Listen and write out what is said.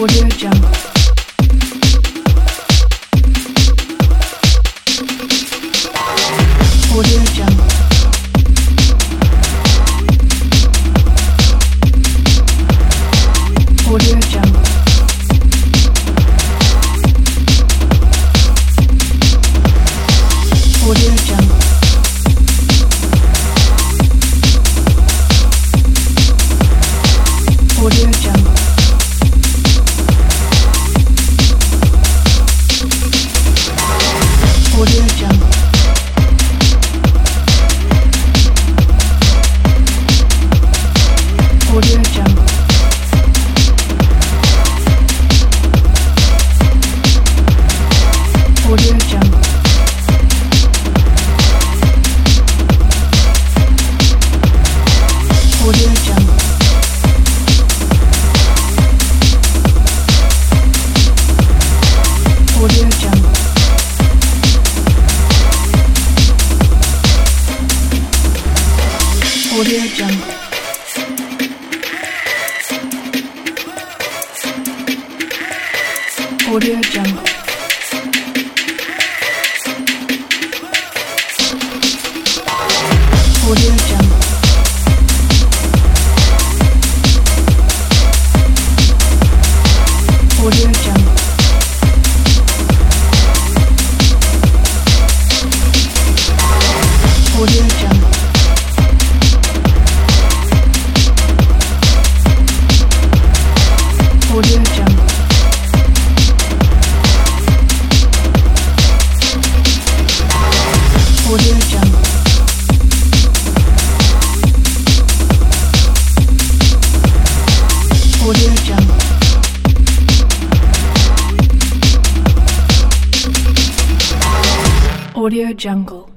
Audio Jungle. Audio Jungle. Audio Jungle. Audio Jungle. Audio Jungle. Audio Jungle. Audio Jungle. Audio Jungle. Audio Jungle. Audio Jungle. Audio Jungle. Audio Jungle. Audio Jungle. Audio Jungle. Audio Jungle. Audio Jungle. Audio Jungle. Audio Jungle. Audio Jungle.